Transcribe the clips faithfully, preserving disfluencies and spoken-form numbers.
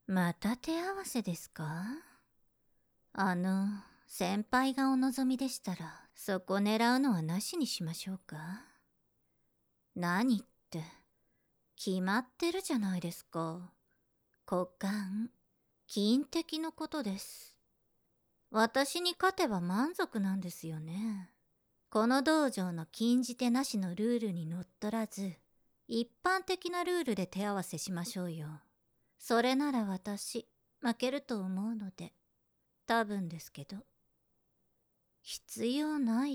また手合わせですか？あの、先輩がお望みでしたら、そこ狙うのはなしにしましょうか。何って、決まってるじゃないですか。股間、金的のことです。私に勝てば満足なんですよね。この道場の禁じ手なしのルールにのっとらず、一般的なルールで手合わせしましょうよ。それなら私、負けると思うので。多分ですけど。必要ないって。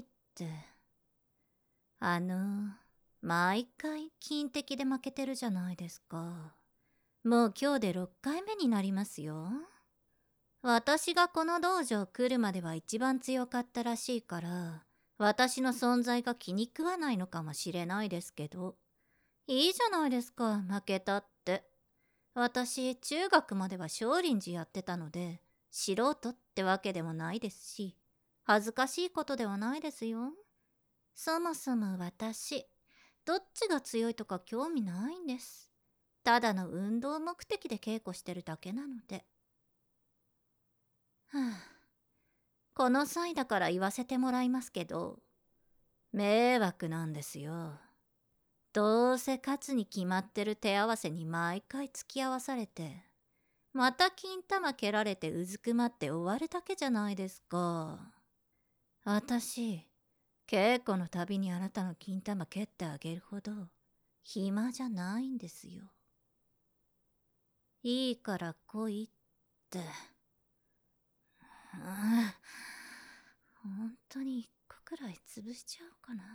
あの、毎回金的で負けてるじゃないですか。もう今日でろっかいめになりますよ。私がこの道場来るまでは一番強かったらしいから、私の存在が気に食わないのかもしれないですけど、いいじゃないですか、負けたって。私、中学までは少林寺やってたので、素人ってわけでもないですし、恥ずかしいことではないですよ。そもそも私、どっちが強いとか興味ないんです。ただの運動目的で稽古してるだけなので。はあ、この際だから言わせてもらいますけど、迷惑なんですよ。どうせ勝つに決まってる手合わせに毎回付き合わされて、また金玉蹴られてうずくまって終わるだけじゃないですか。私、稽古のたびにあなたの金玉蹴ってあげるほど暇じゃないんですよ。いいから来いって。うん、本当に一個くらい潰しちゃおうかな。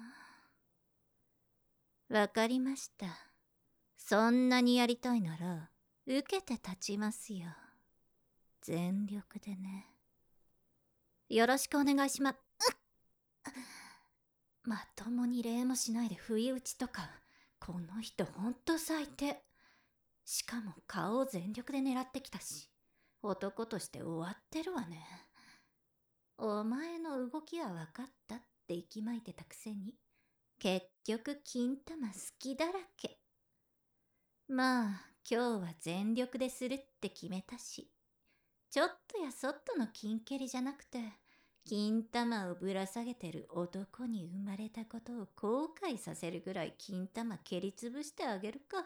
わかりました。そんなにやりたいなら受けて立ちますよ。全力でね。よろしくお願いしま、まともに礼もしないで不意打ちとか、この人ほんと最低。しかも顔を全力で狙ってきたし、男として終わってるわね。お前の動きは分かったって息巻いてたくせに、結局金玉好きだらけ。まあ今日は全力でするって決めたし、ちょっとやそっとの金蹴りじゃなくて、金玉をぶら下げてる男に生まれたことを後悔させるぐらい金玉蹴りつぶしてあげるか。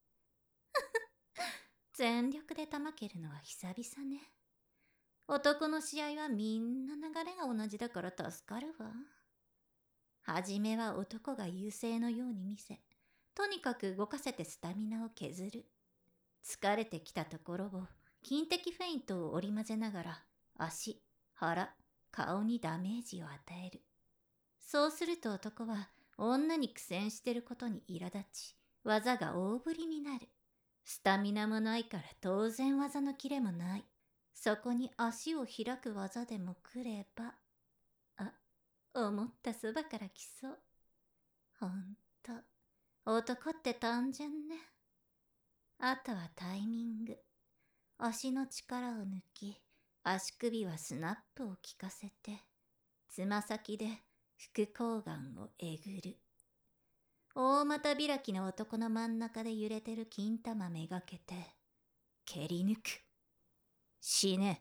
全力で玉蹴るのは久々ね。男の試合はみんな流れが同じだから助かるわ。はじめは男が優勢のように見せ、とにかく動かせてスタミナを削る。疲れてきたところを金的フェイントを織り交ぜながら足、腹、顔にダメージを与える。そうすると男は女に苦戦してることに苛立ち、技が大振りになる。スタミナもないから当然技のキレもない。そこに足を開く技でも来れば、あ、思ったそばから来そう。ほんと、男って単純ね。あとはタイミング。足の力を抜き、足首はスナップを効かせて、つま先で副睾丸をえぐる。大股開きの男の真ん中で揺れてる金玉めがけて、蹴り抜く。死ね。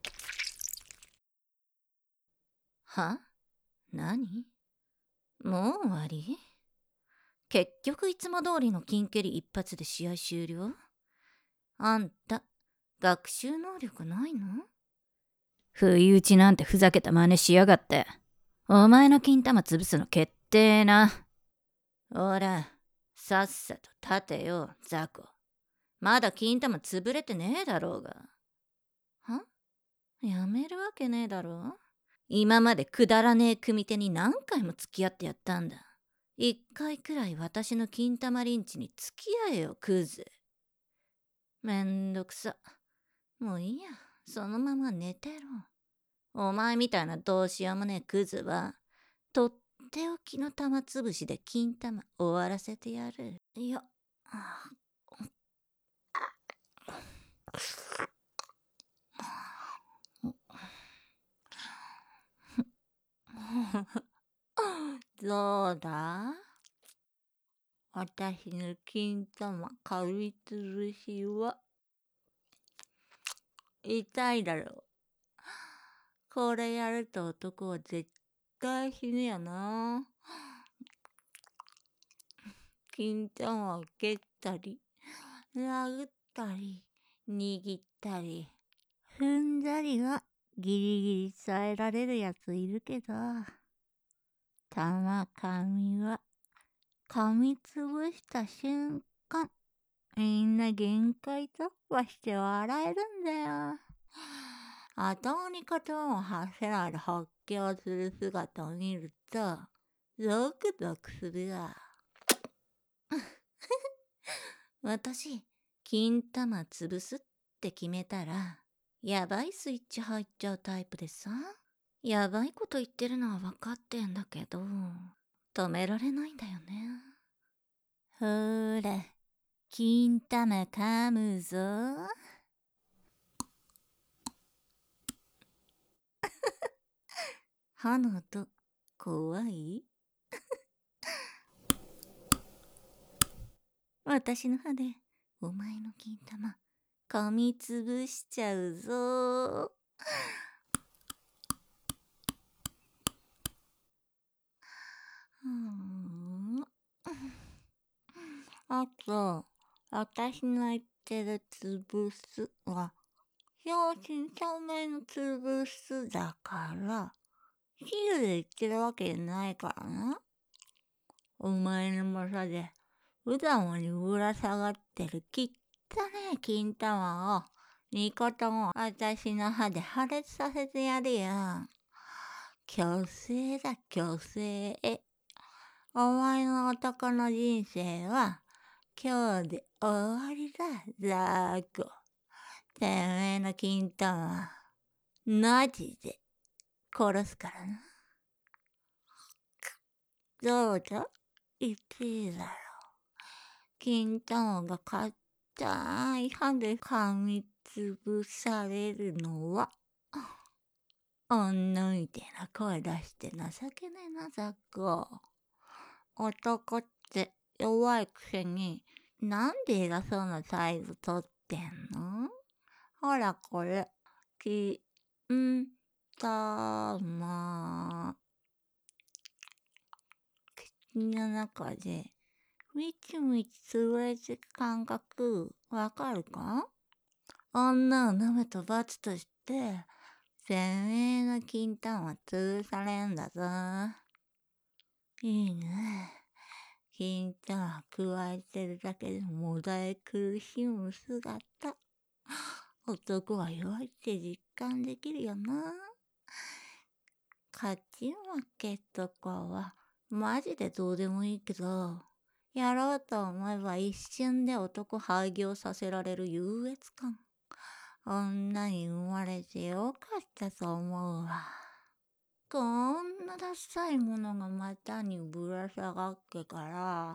は？何？もう終わり？結局いつも通りの金蹴り一発で試合終了？あんた、学習能力ないの？不意打ちなんてふざけた真似しやがって。お前の金玉潰すの決定な。ほら、さっさと立てよ、雑魚。まだ金玉潰れてねえだろうが。は？やめるわけねえだろ。今までくだらねえ組手に何回も付き合ってやったんだ。一回くらい私の金玉リンチに付き合えよ、クズ。めんどくさ。もういいや、そのまま寝てろ。お前みたいなどうしようもねえクズは、とっておきの玉潰しで金玉終わらせてやる。いや、どうだ？私の金玉買い潰しは。 痛いだろう。これやると男は絶対死ぬよな。金玉を蹴ったり、殴ったり、握ったり、踏んだりはギリギリ耐えられるやついるけど、玉髪は噛みつぶした瞬間、みんな限界突破して笑えるんだよ。頭に刀を発せないで発狂する姿を見ると、ゾクゾクするわ。私、金玉潰すって決めたら、やばいスイッチ入っちゃうタイプでさ。やばいこと言ってるのは分かってんだけど、止められないんだよね。ほーら、金玉噛むぞ。歯の音、怖い？私の歯で、お前の金玉、噛みつぶしちゃうぞ。うーん。あと、私の言ってる潰すは、表紙透明の潰すだから、比喩で言ってるわけじゃないからな。お前の猛者で、うだもにぶら下がってるきったねえ金玉を、にことも私の歯で破裂させてやるよ。虚勢だ、虚勢。お前の男の人生は、今日で終わりだ、ザーコ。てめえの金玉、マジで殺すからな。どうぞ、言っていいだろう。金玉が硬い歯で噛みつぶされるのは、女みてえな声出して情けねえな、ザッコ。男って弱いくせに、なんで偉そうな態度とってんの？ほらこれ、き、ん、たま。口の中で、みちみち潰れてく感覚、わかるか？女を舐めた罰として、てめえの金玉潰されんだぞ。いいね。金玉加えてるだけでもだえ苦しむ姿。男は弱いって実感できるよな。勝ち負けとかはマジでどうでもいいけど、やろうと思えば一瞬で男廃業させられる優越感。女に生まれてよかったと思うわ。こんなダサいものが股にぶら下がっけから、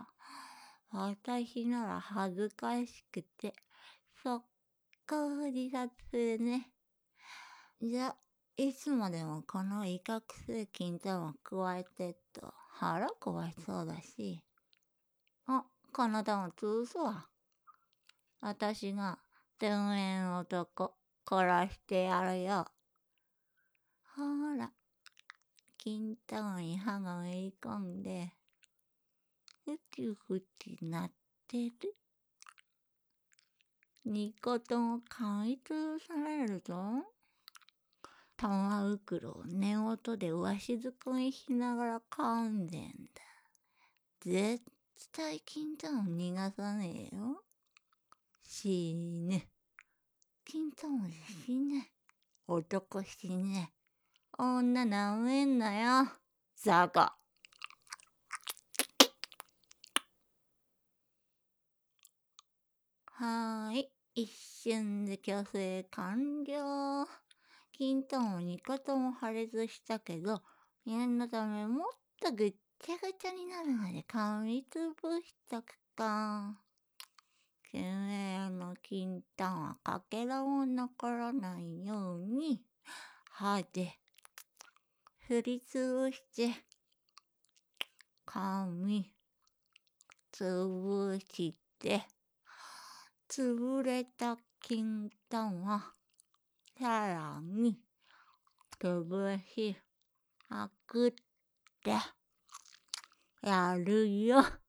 私なら恥ずかしくて、速攻自殺するね。じゃ、いつまでもこの威嚇する金玉加えてっと腹壊しそうだし。あ、体も潰すわ。私が、てめえの男、殺してやるよ。ほら、金玉に歯がめり込んで、ふちふちなってる。にことも噛みつぶされるぞ。玉袋を寝言でわしづかみしながら噛んでんだ。絶対金玉逃がさねえよ。死ね。金玉で死ね。男死ね。女なめんなよ。ザコ。はーい。一瞬で虚勢完了。金玉にことも破裂したけど、念のためもっとぐっちゃぐちゃになるまで噛みつぶしとくか。てめえの金玉かけらも残らないように、歯で振りつぶして、噛みつぶして、潰れた金玉、 さらに、潰し、まくって、やるよ。は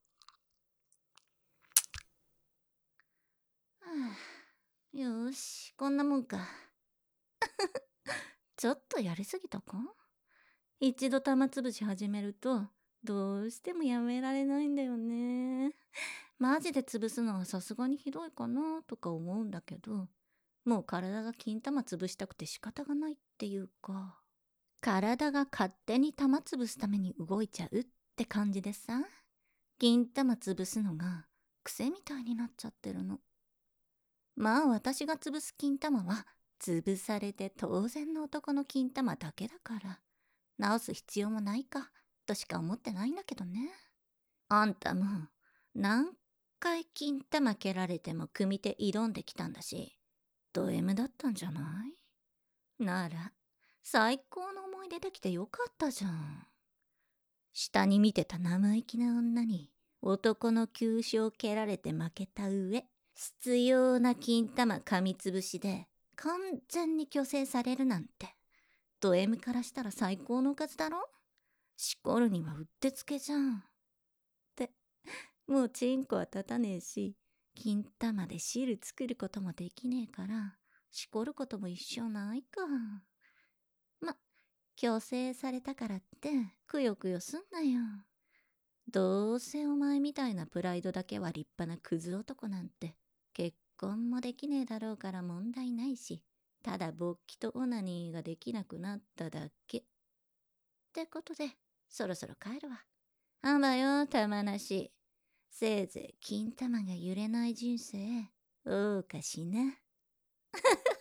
あ、よーし、こんなもんか。ちょっとやりすぎたか？一度玉つぶし始めると、どうしてもやめられないんだよね。マジで潰すのはさすがにひどいかなとか思うんだけど、もう体が金玉潰したくて仕方がないっていうか、体が勝手に玉潰すために動いちゃうって感じでさ、金玉潰すのが癖みたいになっちゃってるの。まあ私が潰す金玉は潰されて当然の男の金玉だけだから、直す必要もないかとしか思ってないんだけどね。あんたも何回金玉蹴られても組手挑んできたんだし、ド M だったんじゃない？なら最高の思い出できてよかったじゃん。下に見てた生意気な女に男の急所を蹴られて負けた上、必要な金玉噛みつぶしで完全に虚勢されるなんて、ド M からしたら最高のおかずだろ？しこるにはうってつけじゃん。って、もうチンコは立たねえし、金玉で汁作ることもできねえから、しこることも一生ないか。ま、強制されたからってくよくよすんなよ。どうせお前みたいなプライドだけは立派なクズ男なんて結婚もできねえだろうから問題ないし、ただ勃起とオナニーができなくなっただけ。ってことで、そろそろ帰るわ。あんばよ、玉なし。せいぜい金玉が揺れない人生、謳歌しな。